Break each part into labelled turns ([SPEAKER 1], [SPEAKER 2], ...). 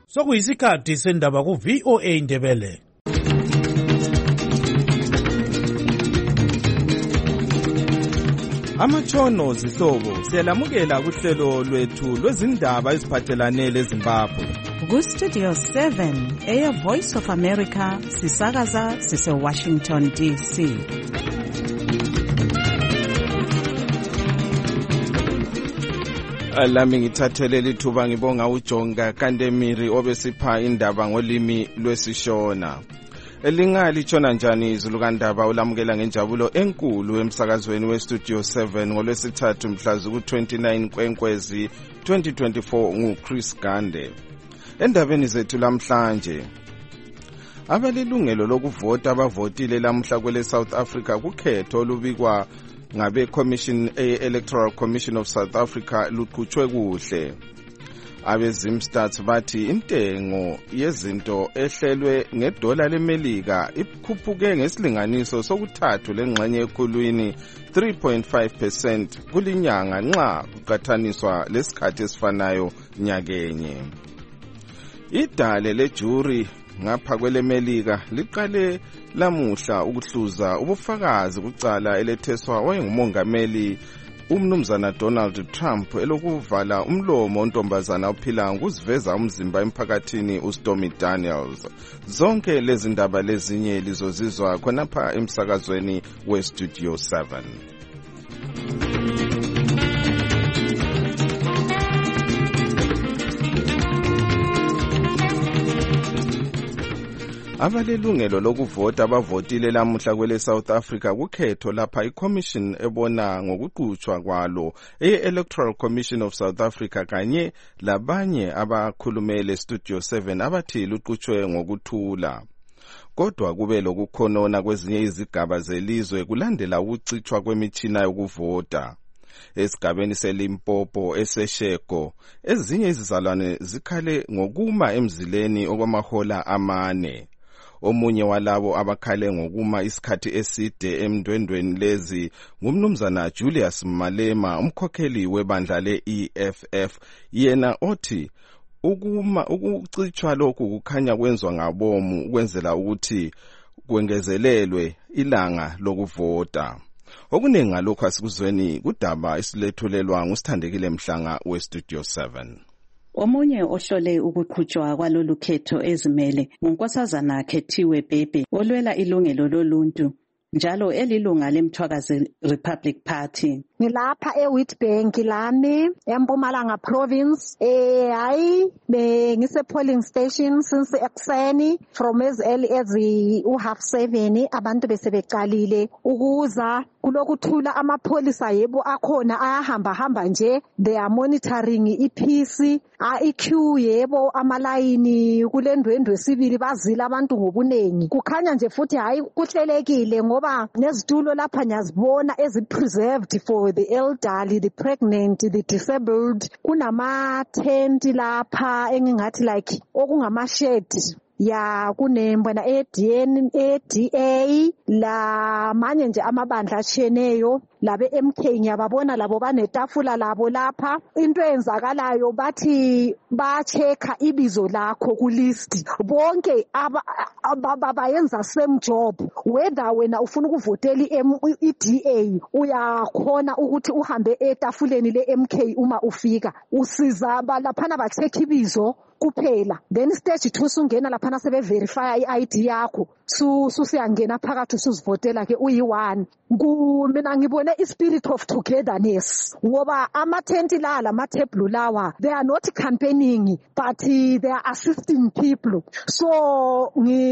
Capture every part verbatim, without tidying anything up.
[SPEAKER 1] Sokuyisikhathi sendaba ku V O A Ndebele.
[SPEAKER 2] Amatshono zihlobo siyalamukela kuhlelo lwethu lwezindaba eziphathelane leZimbabwe.
[SPEAKER 3] Ku Studio seven, Air Voice of America, sisakaza sise Washington D C.
[SPEAKER 2] Alami ngithathele lithuba ngibonga uJonga Kandemiri obesipha indaba ngolimi lwesishona. Elingali tshona njani izulu kandaba ulamukela ngenjabulo enkulu emsakazweni we Studio seven ngolwesithathu mhlazu ku twenty-nine kwenkwezi twenty twenty-four ngu Chris Gande. Endabeni zethu lamhlanje, abalilungelo lokuvota abavotile lamhla kwele South Africa kukhetho olubikwa ngabe Commission Electoral Commission of South Africa luqhutshwe kuhle. Abezimstats bathi intengo yezinto ehlelwe ngedola leMelika ikhuphuke ngesilinganiso sokuthathu lengxenye ekhulwini three point five percent kulinyanga nxa kuqathaniswa lesikhathi esifanayo nyakenye. Idale lejuri ngapha kweleMelika liqale lamuhla ukuhluza ubufakazi kucala eletheswa wayengumongameli umnumzana Donald Trump elokuvala umlomo ontombazana ophila ngokuziveza umzimba emphakathini uStormy Daniels. Zonke lezi ndaba lezinye lizozizwa khonapha emsakazweni we Studio seven. Abalelungelo lokuvota abavotile lamuhla kwele South Africa kukhetho lapha iCommission ebona ngokuqhutshwa kwalo e-Electoral Commission of South Africa kanye labanye abakhulumele Studio seven abathi luqhutshwe ngokuthula. Kodwa kube lokukhonona kwezinye izigaba zelizwe kulandela ukucitshwa kwemitshina yokuvota. Esigabeni seLimpopo eseSheko ezinye izizalwane zikhale ngokuma emzileni okwamahola amane. Omunye walabo abakhale ngokuma isikhathi eside emndwendweni lezi ngumnumzana Julius Malema, umkhokheli webandla le-E F F, yena othi ukuma ukucitshwa lokhu kukhanya kwenzwa ngabomu ukwenzela ukuthi kwengezelelwe ilanga lokuvota. Okuningi ngalokho asikuzweni kudaba esilethulelwa ngusithandekile Mhlanga we Studio seven.
[SPEAKER 3] Omunye ohlole ukuqhutshwa kwalolu khetho ezimele ngunkosazana Khethiwe Bhebhe olwela ilungelo loluntu njalo elilunga lemthwakazi Republic Party.
[SPEAKER 4] Ngilapha eWitbank lami eMpumalanga province eh hayi bengise polling station since ekseni from as early as u half seven abantu besebeqalile ukuza kulokuthula amapholisa yebo akhona ayahamba hamba nje they are monitoring ipeace a iq yebo amalayini kulendwendwe sibili bazila abantu ngobunengi kukhanya nje futhi hayi kuhlelekile ngoba nezitulo lapha nyazibona ezi preserved for the elderly, the pregnant, the disabled. Kunama tent lapha engingathi like okungama shed ya kunembona e D A la manye nje amabandla atsheneyo labe M K ngiyababona labo banetafula labo lapha. Into eyenzakalayo bathi ba checka ibizo lakho ku list bonke abayenza same job whether wena ufuna ukuvotela i D A uyakhona ukuthi uhambe etafuleni le M K uma ufika usiza laphana ba check ibizo kuphela then stage two sungena laphana sebe verify I D yakho su susiyangena phakathi susivotela ke uyi one. Mina ngibone i spirit of togetherness ngoba ama tent la la matable lawa they are not campaigning but they are assisting people. So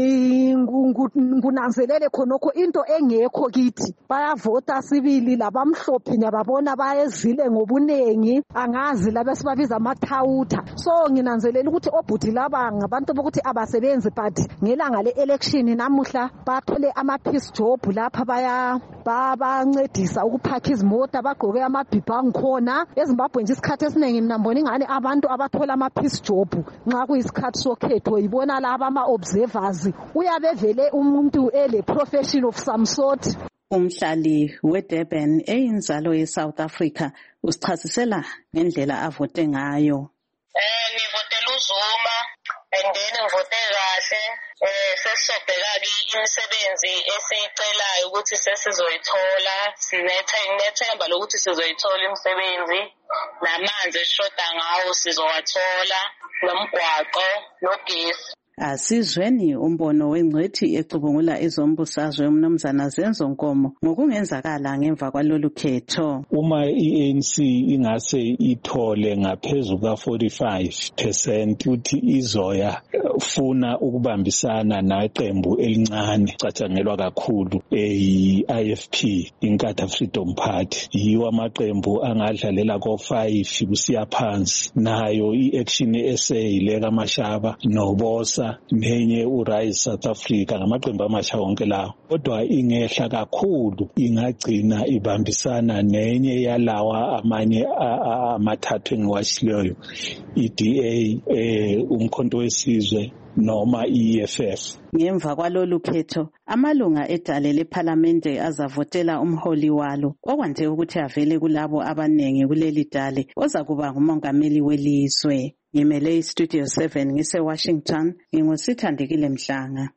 [SPEAKER 4] ngunanzelele khonokho into engekho kithi bayavota sibili labamhlophe nyababona bayezile ngobunengi angazi labesibabiza amathawutha. So nginanzelela ukuthi obhuti laba ngabantu bokuthi abasebenzi but ngelanga le election namuhla bathole ama peace job lapha baya babancedisa ukupakha izimota bagqoke amabhibha ngikhona eZimbabwe nje isikhathi esiningi minambona ingane abantu abathola ama peace job nxa kuyisikhathi sokhetho yibona laba ama observers uyabevele umuntu ele profession of some sort.
[SPEAKER 3] Umhlali weDurban eyinzalo yeSouth Africa usichasisela ngendlela avote ngayo.
[SPEAKER 5] Eh ngivotela uZuma ngingene ngivote kahle eh sesizobheka imisebenzi esicelayo ukuthi sesizoyithola sinethemba lokuthi sizoyithola imisebenzi namanzi eshoda ngawo sizowathola nomgwaqo nogesi.
[SPEAKER 3] Asizweni umbono wengcethi ecubungula izombusazwe umnumzana Zenzo Nkomo ngokungenzakala ngemva kwalolu khetho.
[SPEAKER 6] Uma i-A N C ingase ithole ngaphezulu ka forty-five percent uthi izoya funa ukubambisana naqembu elincane catshangelwa kakhulu ei-I F P Inkatha Freedom Party yiwo amaqembu angadlalela ko five kusiya phansi nayo i-Action S A leka Mashaba noBosa nenye uRise South Africa ngamaqembu amasha wonke lawo kodwa ingehla kakhulu ingagcina ibambisana nenye yalawa amanye amathathu engiwashileyo i-D A eh umkhonto wesizwe noma i-E F F.
[SPEAKER 3] Ngemva kwalolu khetho amalunga edale leParliamente azavotela umholi walo okwande ukuthi avele kulabo abanengi kuleli dale ozakuba ngumongameli welizwe. Ngimele iStudio seven ngise Washington ngingusithandekile Mhlanga.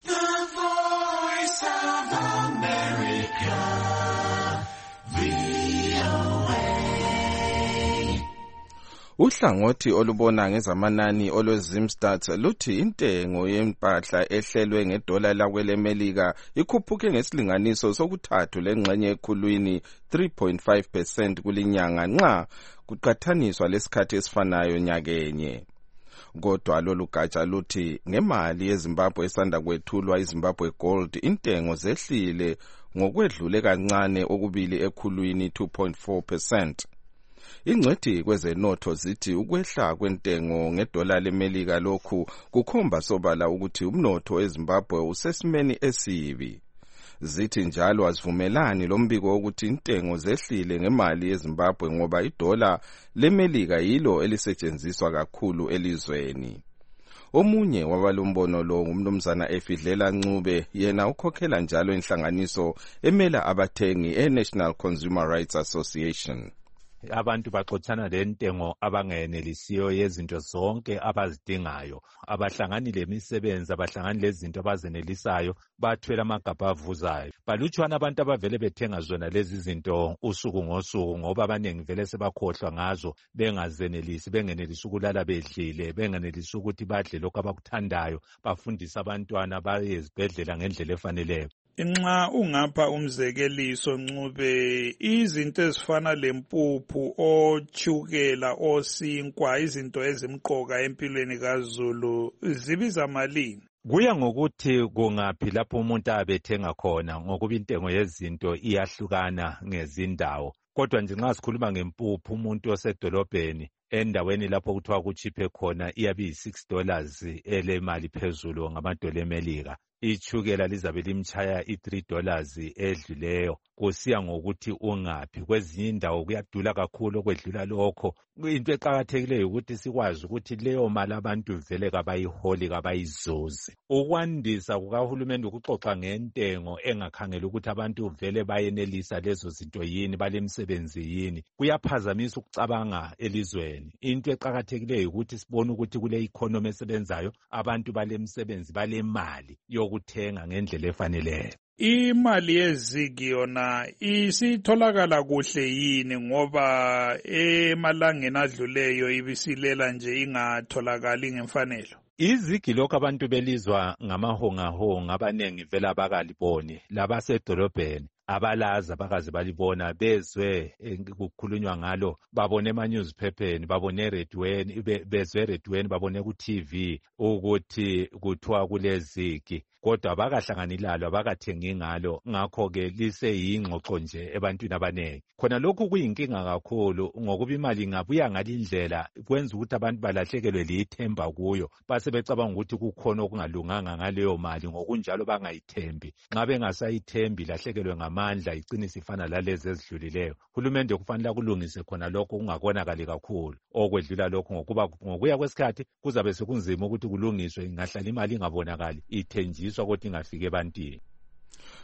[SPEAKER 2] Uhlangothi olubona ngezamanani olweZimstat luthi intengo yempahla ehlelwe ngedola lakwelemelika ikhuphuke ngesilinganiso sokuthathu lengxenye ekhulwini three point five percent kulinyanga nxa kuqathaniswa lesikhathi esifanayo nyakenye. Kodwa lolu gatsha luthi ngemali yeZimbabwe esanda kwethulwa iZimbabwe Gold intengo zehlile ngokwedlule kancane okubili ekhulwini two point four percent. Ingcwethi kwezenotho zithi ukwehla kwentengo ngedola lemelika lokhu kukhomba sobala ukuthi umnotho eZimbabwe usesimeni esibi. Zithi njalo azivumelani lombiko ukuthi intengo zehlile ngemali yeZimbabwe ngoba idola lemelika yilo elisetshenziswa kakhulu elizweni. Omunye wabalombono lo ngumnumzana Efidlela Ncube yena ukhokhela njalo inhlanganiso emela abathengi eNational Consumer Rights Association.
[SPEAKER 7] Abantu baxoxana lentengo abangenelisiyo yezinto zonke abazidingayo abahlangani lemisebenzi abahlangani lezinto abazenelisayo bathwele amagabha avuzayo. Balutshwana abantu abavele bethenga zona lezi zinto usuku ngosuku ngoba abanengi vele sebakhohlwa ngazo bengazenelisi bengenelisi ukulala bedlile bengenelisi ukuthi badle lokho abakuthandayo bafundisa abantwana baye ezibhedlela ngendlela efaneleyo.
[SPEAKER 8] Inxa ungapha umzekeliso Ncube izinto ezifana lempuphu ochukela osinkwa izinto ezimqoka empilweni kaZulu zibiza malini?
[SPEAKER 7] Kuya ngokuthi kungaphi lapho umuntu abethenga khona ngokuba intengo yezinto iyahlukana ngezindawo. Kodwa nje nxa sikhuluma ngempuphu umuntu osedolobheni endaweni lapho kuthiwa kuchiphe khona iyabe yi six dollars elemali phezulu ngamadola emelika. Ichukela lizabe limchaya i three dollars edluleyo kusiya ngokuthi ungaphi. Kwezinye indawo kuyadula kakhulu okwedlula lokho. Into eqakathekileyo ukuthi sikwazi ukuthi leyo mali abantu vele kabayiholi kabayizuze. Ukwandisa kukahulumende ukuxoxa ngentengo engakhangela ukuthi abantu vele bayenelisa lezo zinto yini balemsebenzi yini kuyaphazamisa ukucabanga elizweni. Into eqakathekileyo ukuthi sibone ukuthi kule economy esebenzayo abantu balemsebenzi balemali yokuthenga ngendlela efaneleyo.
[SPEAKER 8] Imali yezigi yona isitholakala kuhle yini ngoba emalangeni adluleyo ibisilela nje ingatholakali ngemfanelo?
[SPEAKER 7] Izigi lokho abantu belizwa ngamahongahonga abanengi vela bakaliboni labasedolobheni abalaza bakaze balibona bezwe kukhulunywa ngalo babone ema newspapers babone eredweni bezwe eredweni babone ku T V ukuthi kuthiwa kulezigi kodwa bakahlangani lalo abakathengi ngalo ngakho ke lise yingxoxo nje ebantwini abanengi. Khona lokhu kuyinkinga kakhulu ngokuba imali ngabuya ngalindlela kwenza ukuthi abantu balahlekelwe lithemba kuyo base becabanga ukuthi kukhona okungalunganga ngaleyo mali ngokunjalo bangayithembi. Nxa bengasayithembi lahlekelwe ngamandla iqinisa ifana lalezi ezidlulileyo. Hulumende kufanele kulungise khona lokho kungakonakali kakhulu okwedlula lokho ngokuba ngokuya kwesikhathi kuzabe sekunzima ukuthi kulungiswe ngahlala imali ingabonakali ithenjiswa ukuthi ingafike ebantwini.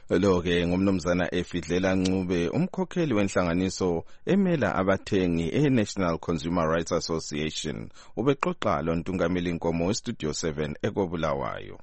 [SPEAKER 2] Lo-ke ngumnumzana Efidlela Ncube, umkhokheli wenhlanganiso emela abathengi e-National Consumer Rights Association. Ubexoxa lo Ntungameli Nkomo weStudio seven eKobulawayo.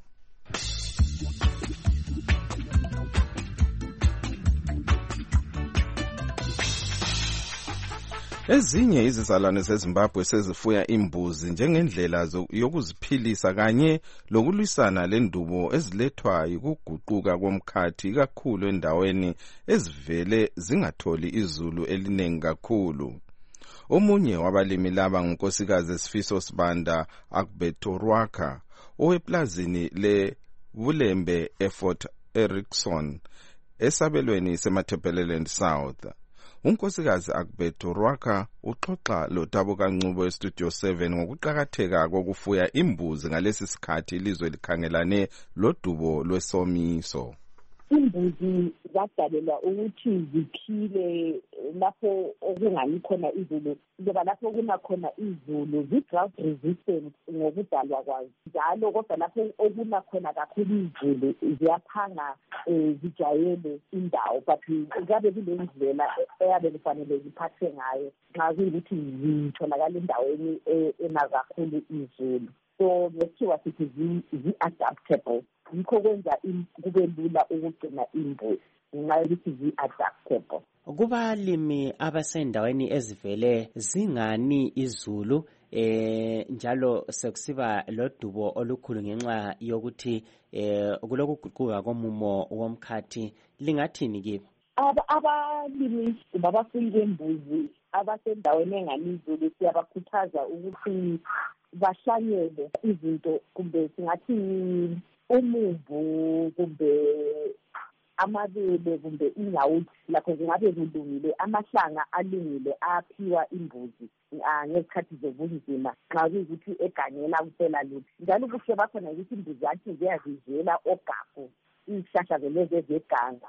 [SPEAKER 2] Ezinye izizalwane zeZimbabwe sezifuya imbuzi njengendlela yokuziphilisa kanye lokulwisana lendubo ezilethwa yikuguquka komkhathi kakhulu endaweni ezivele zingatholi izulu eliningi kakhulu. Omunye wabalimi laba ngunkosikazi Sifiso Sibanda Akbetorwaka oweplazini le Bulembe eFort Erickson esabelweni seMatabeleland South. Unkosikazi Akbetorwaka uxoxa lo Dabuka Ncube weStudio seven ngokuqhakatheka kokufuya imbuzi ngalesi sikhathi ilizwe likhangelane lodubo lwesomiso.
[SPEAKER 9] Imbuzi zadalelwa ukuthi ziphile lapho okungani khona izulu, ngoba lapho kunakhona izulu zi-drought resistant ngokudalwa kwazo. Njalo kodwa lapho okunakhona kakhulu izulu ziyaphanga zijayele indawo, but ngabe kulendlela eyabe kufanele ziphathe ngayo nxa kuyikuthi zitholakala endaweni enakakhulu izulu. So ngethiwa sithi zi-adaptable. Yikho kwenza kube lula ukugcina imbuzi ngenxa yokuthi zi-adaptable.
[SPEAKER 10] Kubalimi abasendaweni ezivele zingani izulu eh njalo sekusiba lodubo olukhulu ngenxa yokuthi eh kulokuguquka komumo womkhathi, lingathini kibo?
[SPEAKER 9] Abalimi babafuyi bembuzi abasendaweni engani izulu siyabakhuthaza ukuthi bahlanyele izinto, kumbe singathi umumbu, kumbe amabele, kumbe inyawuthi lapho zingabe kulungile, amahlanga alungile aphiwa imbuzi ngezikhathi zobunzima nxa kuyikuthi egangela kuphela lutho. Njalo kuhle bakhona ukuthi imbuzi yathi ziyazidlela ogagu, izihlahla zelezi zeganga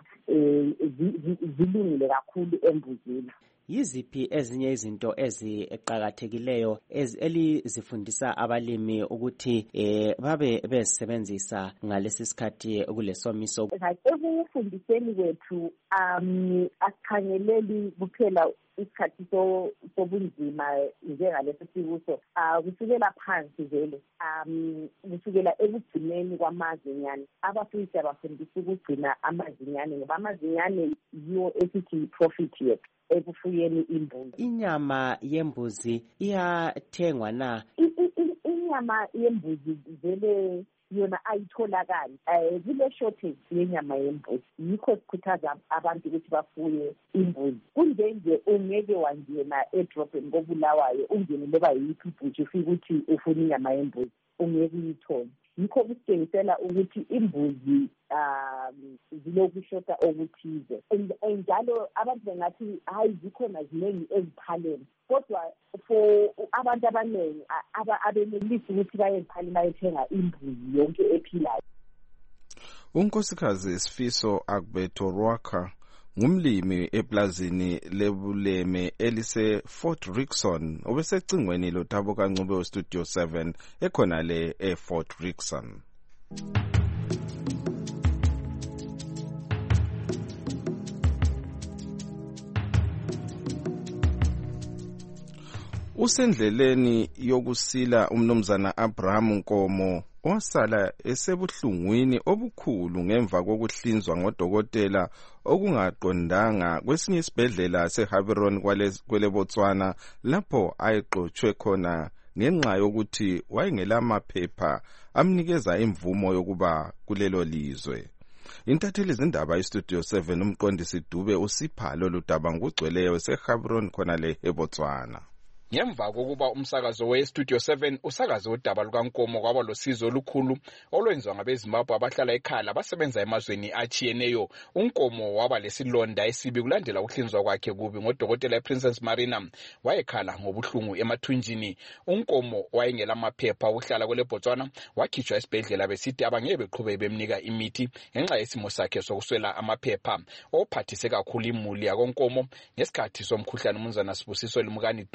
[SPEAKER 9] zilungile kakhulu embuzini.
[SPEAKER 10] Yiziphi ezinye izinto eziqhakathekileyo elizifundisa abalimi ukuthi eh babe bezisebenzisa ngalesi sikhathi kulesomiso?
[SPEAKER 9] Ekufundiseni kwethu um asikhangeleli kuphela isikhathi sobunzima njengalesi sikuso, kusukela phansi vele, um kusukela ekugcineni kwamazinyane. Abafuyi siyabafundisa ukugcina amazinyane ngoba amazinyane yiwo esithi profit yethu ekufuyeni imbuzi.
[SPEAKER 10] Inyama yembuzi iyathengwa na?
[SPEAKER 9] Inyama yembuzi vele yona ayitholakali. Eh kule shortage yenyama yembuzi. Yikho sikhuthaza abantu ukuthi bafuye imbuzi. Kunjenje ungeke wangena edrobheni koBulawayo ungene loba yiphi ibhuji ufike ukuthi ufuna inyama yembuzi, ungeke uyithole. Yikho kusitshengisela ukuthi imbuzi um zilokushota okuthize. Njalo abantu bengathi hayi zikhona ziningi eziphaleni, kodwa for abantu abaningi abenelisi ukuthi baye eziphaleni bayethenga imbuzi yonke ephilayo.
[SPEAKER 2] Unkosikazi Sifiso Akbetorwaka ngumlimi eplazini lebuleme elise Fort Rickson obesecingweni lo Dabuka Ncube weStudio seven ekhona le eFort Rickson. Usendleleni yokusila umnumzana Abraham Nkomo wasala esebuhlungwini obukhulu ngemva kokuhlinzwa ngodokotela okungaqondanga kwesinye isibhedlela seHaveron kwele Botswana lapho ayexotshwe khona ngenxa yokuthi wayengelamaphepha amnikeza imvumo yokuba kulelo lizwe. Intatheli zindaba iStudio seven umqondisi Dube usipha lolu daba ngugcweleyo seHaveron khona le eBotswana.
[SPEAKER 11] Ngemva kokuba umsakazo weStudio seven usakaze udaba lukaNkomo kwaba losizo olukhulu olwenziwa ngabeZimbabwe abahlala ekhaya abasebenza emazweni achiyeneyo, uNkomo waba lesilonda esibi kulandela ukuhlinzwa kwakhe kubi ngodokotela ePrincess Marina. Wayekhala ngobuhlungu emathunjini. uNkomo wayengelamaphepha ukuhlala kwele Botswana, wakhitshwa esibhedlela besithi abangeke beqhubeke bemnika imithi ngenxa yesimo sakhe sokuswela amaphepha. Ophathise kakhulu imuli yakoNkomo ngesikhathi somkhuhlane umnumzana Sibusiso Limkani Dube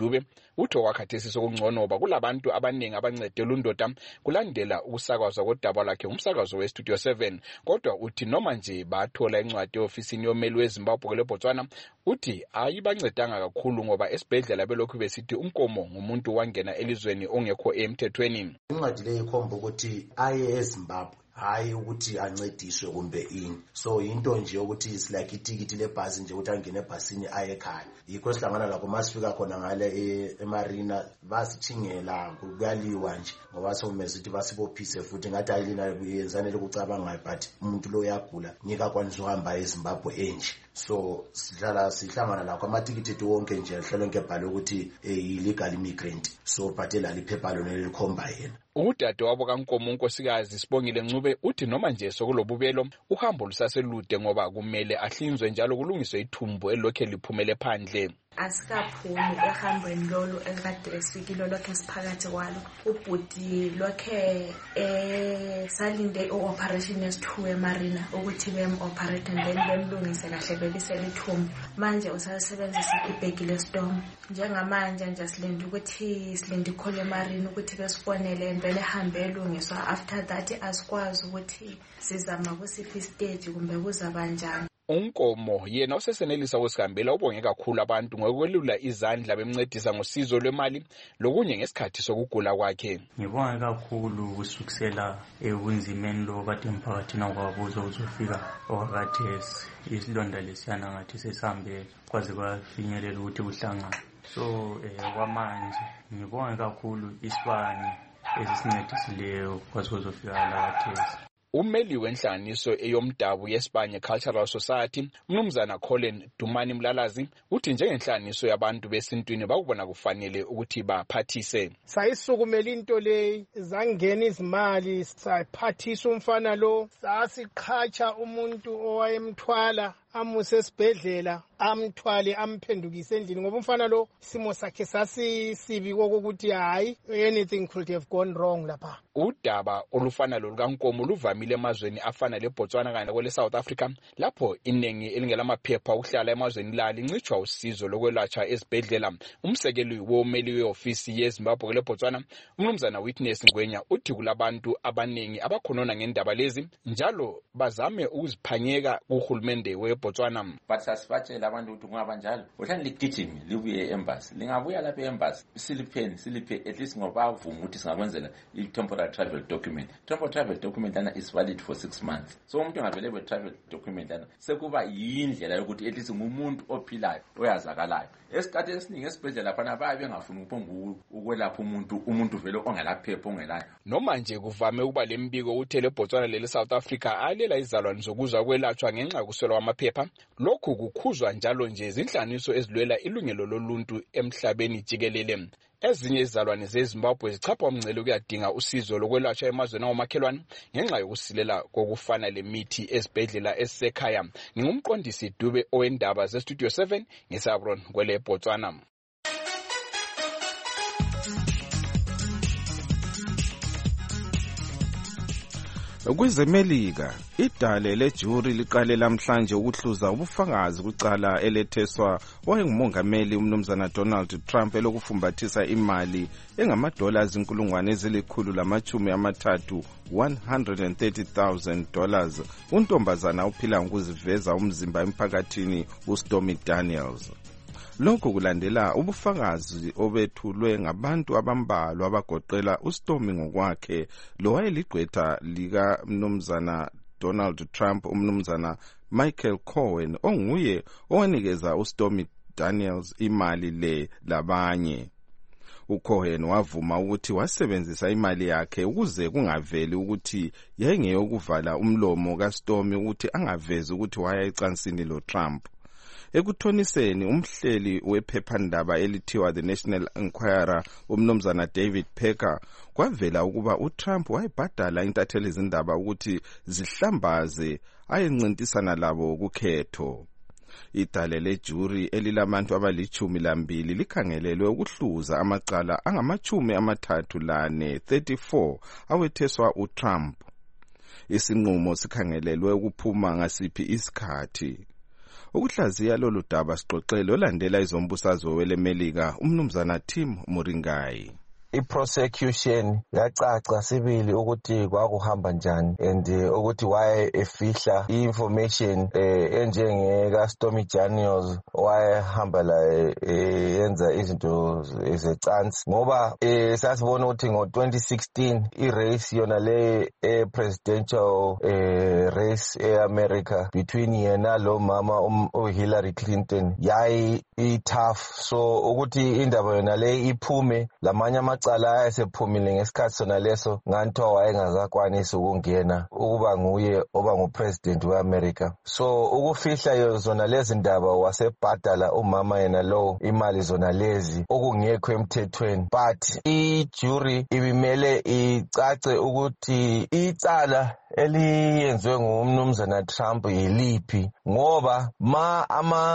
[SPEAKER 11] utho wakhathesi sokungconoba kulabantu abaningi abancedela undoda kulandela ukusakazwa kodaba lakhe umsakazo weStudio seven. Kodwa uthi noma nje bathola incwadi eofisini yomeli weZimbabwe leBotswana, uthi ayibancedanga kakhulu ngoba esibhedlela belokhu besithi uNkomo ngumuntu wangena elizweni ongekho emthethweni.
[SPEAKER 12] Incwadi le ikhomba ukuthi aye eZimbabwe, hayi ukuthi ancediswe kumbe ini. So into nje ukuthi is like itikiti lebhasi nje ukuthi angene ebhasini aye ekhaya. Yikho sihlangana lakho masifika khona ngale emarina basithingela kuyaliwa nje ngoba someza ukuthi basibophise futhi ngathi ayilina yenzane lokucabanga but umuntu lo uyagula nika kwanisa uhamba eZimbabwe enje. So sihlala sihlangana lakho amatikiti ethi wonke nje ahlelo ngebhalo ukuthi illegal immigrant. So bhathela liphepha lona elikhomba yena.
[SPEAKER 11] Udade wabo kaNkomo uNkosikazi Sibongile Ncube uthi noma nje sokulobubelo uhambo lusaselude ngoba kumele ahlinzwe njalo kulungiswe ithumbu elokhe liphumele phandle.
[SPEAKER 13] Asikaphumi ehambweni lolu ekade esifikile lokho esiphakathi kwalo. Ubhuti lokhe eh salinde operation S2 emarina ukuthi bem operate and then bemlungise kahle bebisele ithumbu. Manje usasebenzisa ibhegi lestorm. Njengamanje nje silinde ukuthi silinde ikhole emarina ukuthi besifonele and then ehambe elungiswa. After that asikwazi ukuthi sizama kusiphi stage kumbe kuzaba njani.
[SPEAKER 11] uNkomo yena usesenelisa ukusihambela ubonge kakhulu abantu ngokwelula izandla bemncedisa ngosizo lwemali lokunye ngesikhathi sokugula kwakhe.
[SPEAKER 14] Ngibonga kakhulu kusukisela ebunzimeni lo kade emphakathini wakwabuzo uzofika okwakhathesi isilonda lesiyana ngathi sesambe kwaze kwafinyelela ukuthi kuhlangana. So eh kwamanje ngibonga kakhulu isibani esisincedisileyo kwaze kuzofika la khathesi.
[SPEAKER 11] Umeli wenhlanganiso eyomdabu yeSpanye Cultural Society uMnumzana Colin Dumani Mlalazi uthi njengenhlanganiso yabantu besintwini bakubona kufanele ukuthi baphathise.
[SPEAKER 15] Sayisukumela into le zangena izimali sayiphathisa umfana lo sasiqhatsha umuntu owayemthwala amuse esibhedlela amthwale amphendukise endlini ngoba umfana lo simo sakhe sasisibi kokuthi hayi anything could have gone wrong lapha.
[SPEAKER 11] Udaba olufana lolukaNkomo luvamile emazweni afana leBotswana kanye kwele South Africa lapho inengi elingelamaphepha ukuhlala emazweni la lincitshwa usizo lokwelatshwa ezibhedlela. Umsekeli womeli weofisi yeZimbabwe leBotswana uMnumzana Witness Ngwenya uthi kulabantu abaningi abakhonona ngendaba lezi njalo bazame ukuziphanyeka kuhulumende weBotswana.
[SPEAKER 16] But sasifacela abantu ukuthi kungaba njalo uhlani ligijimi libuye embassy lingabuya lapha embassy silipheni siliphe at least ngoba avuma ukuthi singakwenzela i-temporary travel document. Temporary travel document lana is valid for six months. So umuntu ngavele be travel document lana sekuba yindlela yokuthi at least ngumuntu ophilayo oyazakalayo. Esikhathi esiningi esibhedlela lapha baye bengafuni ukuphonga ukwelapha umuntu umuntu vele ongelaphepha ongelayo.
[SPEAKER 11] Noma nje kuvame ukuba lembiko uthele eBotswana lele South Africa alela izalwane zokuzwa kwelatshwa ngenxa yokuswela amaphepha. Lokhu kukhuzwa njalo nje izinhlaniso ezilwela ilungelo loluntu emhlabeni jikelele. Ezinye izalwane zeZimbabwe zichapha umngcele ukuyadinga usizo lokwelatshwa emazweni awomakhelwane ngenxa yokusilela kokufana lemithi ezibhedlela esekhaya. Ngingumqondisi Dube owendaba zeStudio seven ngeSabron kwele Botswana.
[SPEAKER 2] Kwizemelika idale lejuri liqale lamhlanje ukuhluza ubufakazi kucala eletheswa owayengumongameli uMnumzana Donald Trump elokufumbathisa imali engamadola izinkulungwane ezilikhulu lamachumi amathathu one hundred thirty thousand dollars untombazana uphila ngokuziveza umzimba emphakathini uStormy Daniels. Lokho kulandela ubufakazi obethulwe ngabantu abambalwa abagoqela uStormy ngokwakhe lo wayeligqwetha lika Mnumzana Donald Trump uMnumzana Michael Cohen onguye owanikeza uStormy Daniels imali le labanye. uCohen wavuma ukuthi wasebenzisa imali yakhe ukuze kungaveli ukuthi yayengeyokuvala umlomo kaStormy ukuthi angavezi ukuthi waya ecansini loTrump. Ekuthoniseni umhleli wephephandaba elithiwa The National Enquirer uMnumzana David Pecker kwavela ukuba uTrump wayebhadala intatheli izindaba ukuthi zihlambaze ayencintisana labo kukhetho. Idale lejuri elilabantu abalichumi lambili likhangelelwe ukuhluza amacala angamachumi amathathu lane thirty-four awetheswa uTrump. Isinqumo sikhangelelwe ukuphuma ngasiphi isikhathi. ukuhlaziya lolu daba siqoqele olandela izombusazwe welemelika umnumzana Tim Muringai.
[SPEAKER 17] I-prosecution yacaca sibili ukuthi kwakuhamba njani and ukuthi waye efihla i-information enjenge ka Stormy Daniels wayehamba la yenza izinto zecansi ngoba sasibona ukuthi ngo twenty sixteen i-race yona le presidential race e-America between yena lo mama uHillary Clinton yayi i-tough, so ukuthi indaba yona le iphume lamanye cala ayesephumile ngesikhathi sona leso nganthiwa wayengakakwanisi ukungena ukuba nguye oba ngupresident we-America. So ukufihla zona lezi ndaba wasebhadala umama yena lo imali zona lezi okungekho emthethweni, but i-jury ibimele icace ukuthi icala eliyenziwe ngumnumzana Trump yiliphi ngoba ma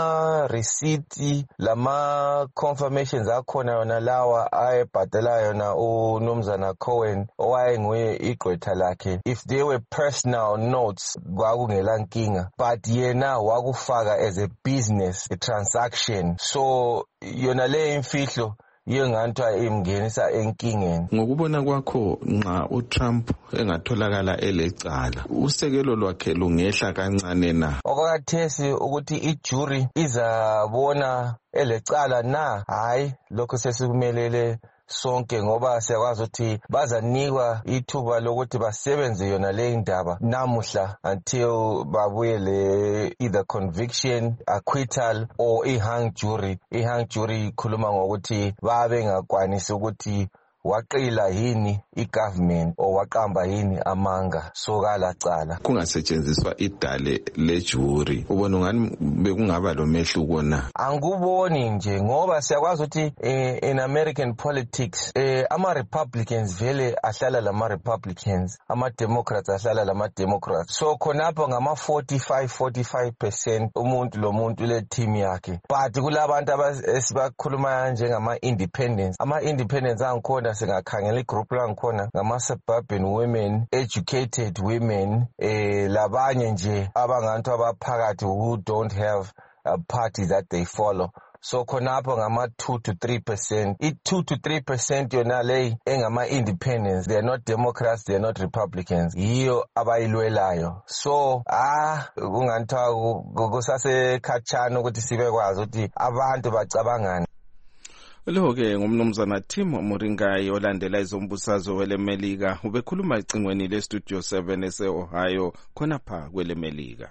[SPEAKER 17] ama-receipt lama confirmations akhona yona lawa ayebhadala yona uNumzana Cohen owayenguye igqwetha lakhe, if they were personal notes kwakungela nkinga, but yena wakufaka as a business a transaction, so yona le imfihlo yengantwa imngenisa enkingeni.
[SPEAKER 2] Ngokubona kwakho nxa uTrump engatholakala elecala usekelo lwakhe lungehla kancane na?
[SPEAKER 17] Okwathesi ukuthi ijury izabona elecala na hayi lokho sesikumelele sonke ngoba siyakwazi ukuthi bazanikwa ithuba lokuthi basebenze yona le indaba namuhla until babuyele either conviction, acquittal or i-hung jury. I-hung jury ikhuluma ngokuthi babe ngakwanisi ukuthi waqila yini i-government or waqamba yini amanga sokala cala.
[SPEAKER 2] Kungasetshenziswa idale lejury ubona ngani bekungaba lo mehluko na?
[SPEAKER 17] Anguboni nje ngoba siyakwazi ukuthi eh, in American politics eh, ama-Republicans vele ahlala lama-Republicans, ama-Democrats ahlala lama-Democrats, so khonapho ngama forty-five forty-five percent umuntu lo muntu le team yakhe, but kulabantu esibakhuluma njengama-independents. Ama-independents angikhona singakhangela igroup langikhona ngama-suburban women, educated women, eh labanye nje abangantu abaphakathi who don't have a party that they follow. So khonapho ngama two to three percent. I two to three percent yona le engama independents, they are not Democrats, they are not Republicans, yiyo abayilwelayo. So ah kunganthiwa kusase khatshana ukuthi sibekwazi ukuthi abantu bacabangani.
[SPEAKER 2] Lo-ke ngumnumzana Tim Muringai olandela izombusazwe welemelika ubekhuluma ecingweni le-Studio seven ese-Ohio khonapha kwelemelika.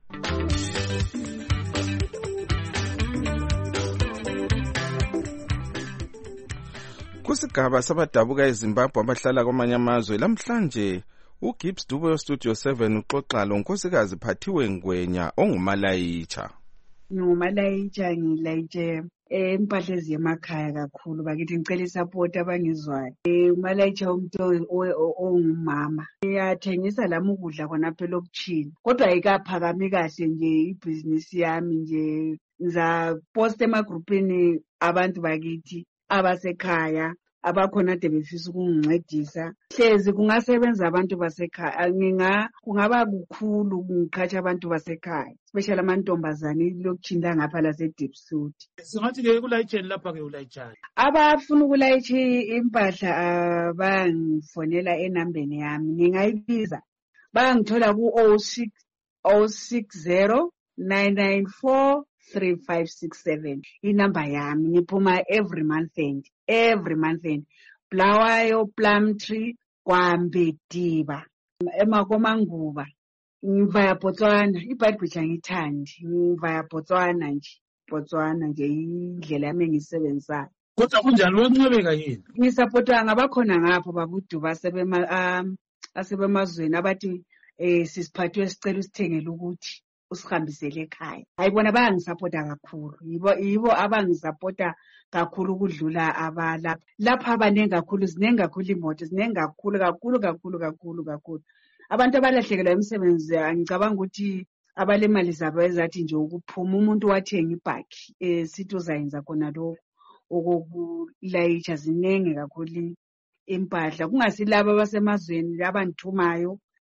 [SPEAKER 2] Kusigaba sabadabuka eZimbabwe abahlala kwamanye amazwe lamhlanje uGibbs Dube we-Studio seven uxoxa lo nkosikazi Phathiwe Ngwenya ongumalayitsha.
[SPEAKER 18] Ngumalayitsha ngilayitshe empahla eziyemakhaya kakhulu bakithi ngicela isupport abangizwayo. Eh umalayitsha umuntu ongumama. Iyathengisa lami ukudla khonapha elokuchini. Kodwa ayikaphakami kahle nje ibusiness yami nje ngiza post emagroupini abantu bakithi abasekhaya abakhona ade befisa ukungincedisa. Hlezi kungasebenza abantu basekhaya. Nginga kungaba kukhulu ngiqhatsha abantu basekhaya, especially amantombazane lokuthinda ngapha la seDipsuit.
[SPEAKER 1] Singathi ke kulayitsheni lapha ke ulayitshani.
[SPEAKER 18] Abafuna ukulayitsha impahla bangifonela enambeni yami. Ngingayibiza. Bangithola ku oh six oh six zero nine nine four three five six seven. Inamba yami ngiphuma every month end. Every month end. Bulawayo, Plumtree, Kwambediba. Emakomanguba. Ngivaya Botswana. Ibhayibheli angithandi. Ngivaya Botswana nje. Botswana nje indlela yami engisebenzayo.
[SPEAKER 1] Kodwa kunjani wenqabeka yini?
[SPEAKER 18] Ngisapotwa ngabakhona ngapho babudu basebema um asebemazweni abathi eh sisiphathwe sicela usithengele ukuthi usihambisele ekhaya. Ayibona bayangisupporta kakhulu. Yibo yibo abangisupporta kakhulu ukudlula abala. Lapha abanengi kakhulu zinengi kakhulu imoto, zinengi kakhulu kakhulu kakhulu kakhulu kakhulu. Abantu abalahlekelwa imisebenzi angicabanga ukuthi abale mali zabo ezathi nje ukuphuma umuntu wathenga ibhaki eh sithi uzayenza khona lo okulayitsha zinengi kakhulu impahla. Kungasilabo abasemazweni abanthumayo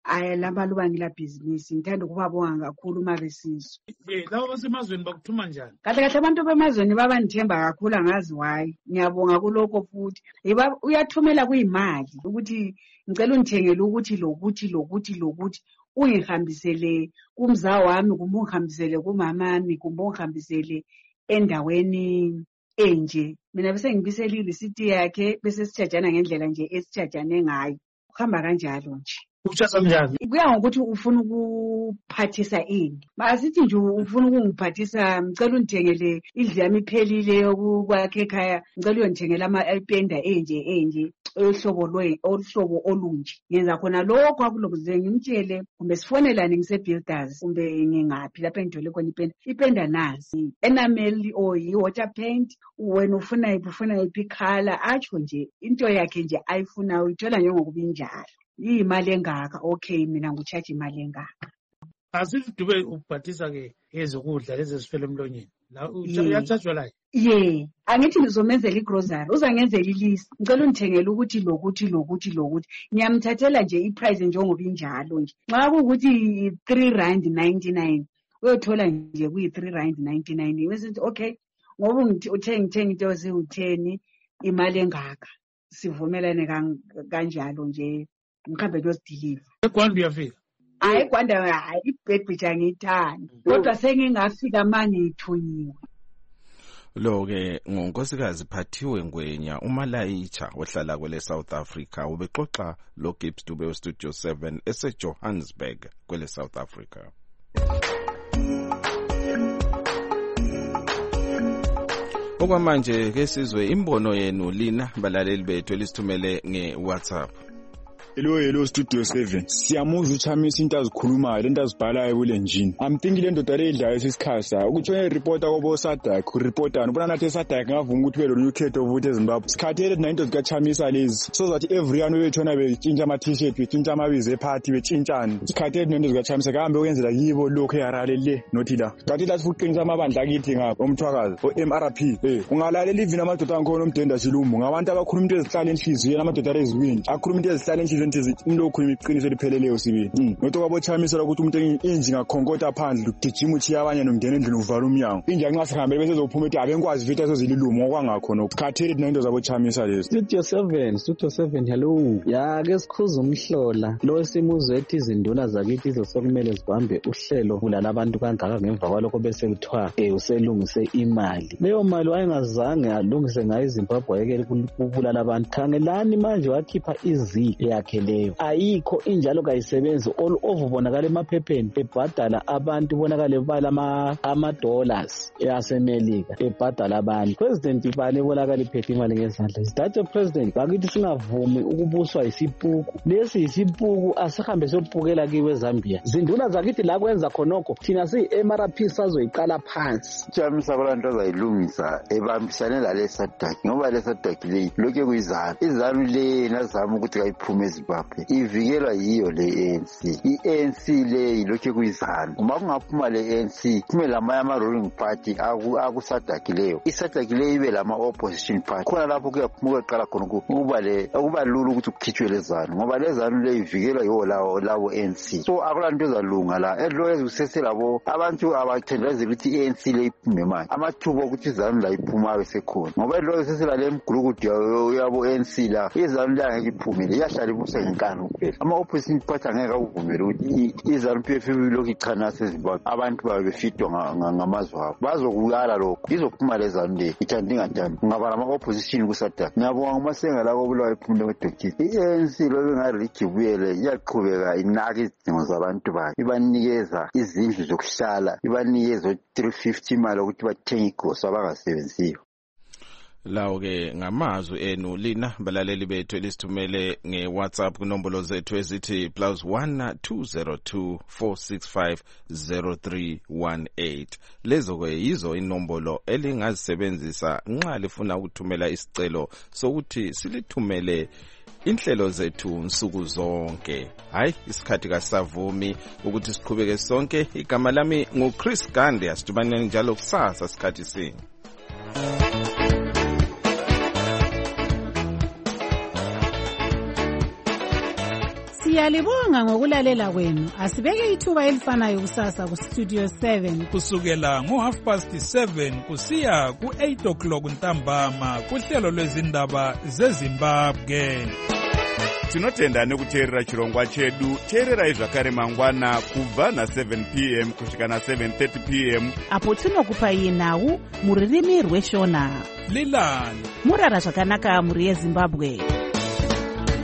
[SPEAKER 18] aya labaluba ngilabhizinisi ngithanda ukubabonga kakhulu uma besizwe.
[SPEAKER 1] Eh labo basemazweni bakuthuma njani?
[SPEAKER 18] Kahle kahle abantu bemazweni babandithemba kakhulu angazi why. Ngiyabonga kuloko futhi. Yiba uyathumela kuyimali ukuthi ngicela ungithengele ukuthi lokuthi lokuthi lokuthi uyihambisele kumza wami kumbe ungihambisele kumamami kumbe ungihambisele endaweni enje. Mina bese ngibisela ireceipt yakhe bese sitshajana ngendlela nje esitshajane ngayo. Ukuhamba kanjalo nje.
[SPEAKER 1] Uchaza kanjani?
[SPEAKER 18] Kuya ngokuthi ufuna ukuphathisa ini. Masithi nje ufuna ukungiphathisa ngicela ungithengele indlu yami iphelile yokwakhe ekhaya ngicela uyongithengela ama-ipenda enje enje ohlobo lwe ohlobo olunje. Ngenza khona lokho akulokuze ngimtshele kumbe sifonelane ngise-builders kumbe ngingaphi lapho engithole khona ipenda. Ipenda nazi enamel or yi-water paint wena ufuna yiphi ufuna yiphi color atsho nje into yakhe nje ayifuna uyithola njengokuba injalo. Imali engaka okay mina ngicharge imali engaka.
[SPEAKER 1] Asithi Dube ubhathisa ke ezokudla lezi zifela emlonyeni. La uyachajwa la.
[SPEAKER 18] Yeah, angithi ngizomenzela igrocery. Uzangenzela ilist. Ngicela ungithengele ukuthi lokuthi lokuthi lokuthi. Ngiyamthathela nje iprice njengoba injalo nje. Xa ukuthi three rand ninety-nine uyothola nje kuyi three rand ninety-nine. Bese okay ngoba ngithi uthenga uthenga into eziwu-ten imali engaka. Sivumelane kanjalo nje. Ngikhambe kuyodeliver.
[SPEAKER 1] eGwanda uyafika?
[SPEAKER 18] Hayi eGwanda hayi ibhedbhiji angiyithandi kodwa sengingafika manje ngithunyiwe.
[SPEAKER 2] Lo ke ngonkosikazi Phathiwe Ngwenya uMalayicha ohlala kwele South Africa ubexoxa lo Gibbs Dube we Studio seven ese Johannesburg kwele South Africa. Okwamanje ke sizwe imbono yenu lina balaleli bethu elisithumele ngeWhatsApp.
[SPEAKER 19] Hello, hello, Studio seven. Siyamuza uChamisa into azikhulumayo, lento azibhalayo kule njini. I'm thinking lento dale idlayo sisikhasa. Ukuthola ireporter kobo Sadak, ureporter ubona nathi Sadak ngavuma ukuthi welo ukhetho ukuthi eZimbabwe. Sikhathele into zikaChamisa lezi. So that everyone wetshona betshintsha ama t-shirt, betshintsha amabizo eparty, betshintshana. Sikhathele into zikaChamisa kambe ukwenzela yibo lokho yarale le nothi la. Kanti la sifuqinisa amabandla akithi ngapha omthwakazi o-M R P. Eh, ungalalela ivini amadoda angikhona umdenda silumbu. Ngabantu abakhuluma into ezihlala enhliziyweni amadoda ezibini. Akhuluma into ezihlala enhliziyweni lokho imiqiniso lipheleleyo sibili. Ngoto kwabochamisa ukuthi umuntu inji ngakhonkotha phandle ukugijima uthi abanye nomndeni endlini uvala umnyango. Inja nxa sihambe bese zophuma ethi abenkwazi vita sezililumo okwangakho nokukhathele into zabochamisa lezi.
[SPEAKER 20] Studio seven, Studio seven, hello. Ya ke sikhuza umhlola. Lo simuzwe ethi izinduna zakithi izosokumele zibambe uhlelo kulala abantu kangaka ngemva kwalokho bese kuthiwa eh uselungise imali. Leyo mali wayengazange alungise ngayo iZimbabwe yekele kubulala abantu. Khangelani manje wakhipha izi yakhe leyo. Ayikho injalo kayisebenzi all over bonakala emaphepheni ebhadala abantu bonakala bala ama ama dollars eyasemelika ebhadala abantu. President ibale bonakala iphethe imali ngezandla. State president bakithi singavumi ukubuswa isipuku. Lesi isipuku asihambe siyopukela kiwe Zambia. Zinduna zakithi la kwenza khonokho thina siyi-M R P sazoyiqala phansi.
[SPEAKER 21] Chamisa abantu azayilungisa ebambisane lale Sadak ngoba le Sadak le lokho kuyizana. Izanu le nazama ukuthi kayiphume eZimbabwe ivikelwa yiyo le A N C. I-A N C le yilokho kuyizana. Uma kungaphuma le A N C kume lama ama ruling party aku Sadak leyo. iSadak le ibe lama opposition party. Khona lapho kuyaphuma eqala khona ukuba le akuba lulu ukuthi ukukhitshwe lezanu ngoba lezanu le ivikelwa yiwo lawo lawo A N C. So akulanto ezalunga la edlo ezusese labo abantu abathendazela ukuthi i-A N C le iphume manje. Amathubo ukuthi izanu la iphuma besekhona. Ngoba edlo ezusese la lemgulukudu yabo A N C la izanu la ngeke iphumele yahlala ibuse ngenkani kuphela. Ama opposition party angeke akuvumele ukuthi izanu P F lokhu ichanase eZimbabwe abantu babe befitwa ngamazwe abo. Bazokuyala lokho izophuma lezanu le ithanda ingathanda. Ngaba ama opposition kuSadak. Ngiyabonga uMasenga la kobulawa iphumule kweDokisi. I-A N C lo bengarithi buyele iyaqhubeka inaka izidingo zabantu bayo. Ibanikeza izindlu zokuhlala, ibanikeza three fifty imali ukuthi bathenge igrosa abangasebenziyo.
[SPEAKER 2] Lawo ke ngamazwi enu lina balaleli bethu elisithumele ngeWhatsApp kunombolo zethu ezithi plus one two zero two four six five zero three one eight. Lezo ke yizo inombolo elingazisebenzisa nxa lifuna ukuthumela isicelo sokuthi silithumele inhlelo zethu nsuku zonke. Hayi isikhathi kasavumi ukuthi siqhubeke sonke. Igama lami nguChris Gandhi, asitubane njalo kusasa isikhathi sinye.
[SPEAKER 4] Siyalibonga ngokulalela kwenu. Asibeke ithuba elifanayo kusasa ku Studio seven
[SPEAKER 8] kusukela ngo half past seven kusiya ku eight o'clock ntambama kuhlelo lwezindaba zeZimbabwe.
[SPEAKER 22] Tinotenda nekuteerera chirongwa chedu. Teererai zvakare mangwana kubva na seven p m kusvika na seven thirty p m
[SPEAKER 23] apo tinokupai nhau mururimi rweshona.
[SPEAKER 8] Lilani
[SPEAKER 23] murara zvakanaka muri yeZimbabwe.